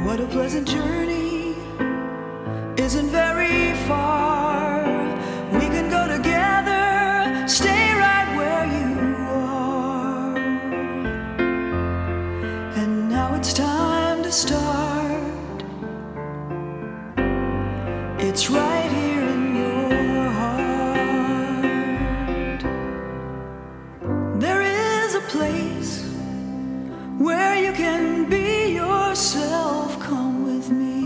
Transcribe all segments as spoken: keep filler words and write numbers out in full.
What a pleasant journey, isn't very far. We can go together, stay right where you are. And now it's time to start. It's right here in your heart. There is a place where you can be yourself. Come with me.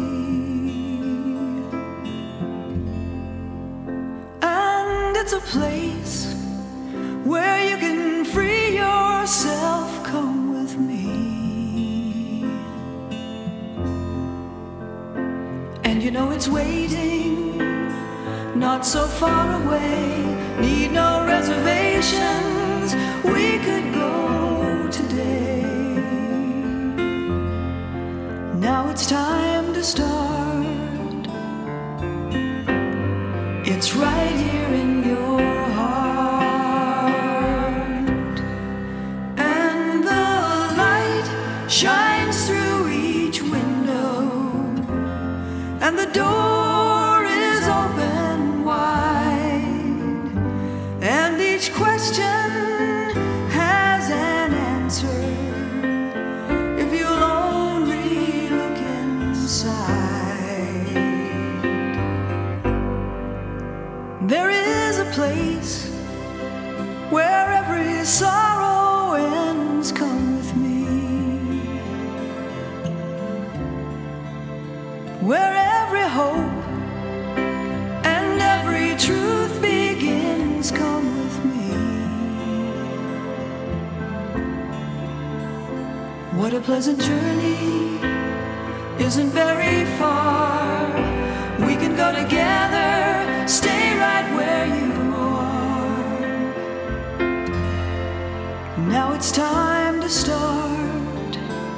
And it's a place where you can free yourself. Come with me. And you know it's waiting, not so far away. Need no reservations, we could go today. Now it's time to start. It's right here in your heart. And the light shines through each window, and the door is open wide, and each question has an answer if you'll only look inside. There is a place where every sorrow ends. Come with me. Where every hope and every truth begins. Come with me. What a pleasant journey, isn't very far. We can go together, stay right where you are. Now it's time to start.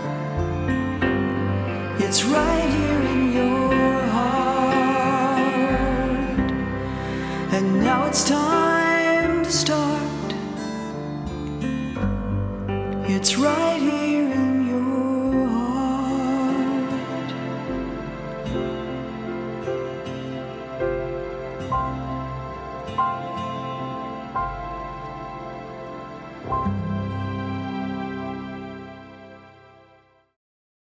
It's right here in your heart. And now it's time to start. It's right here.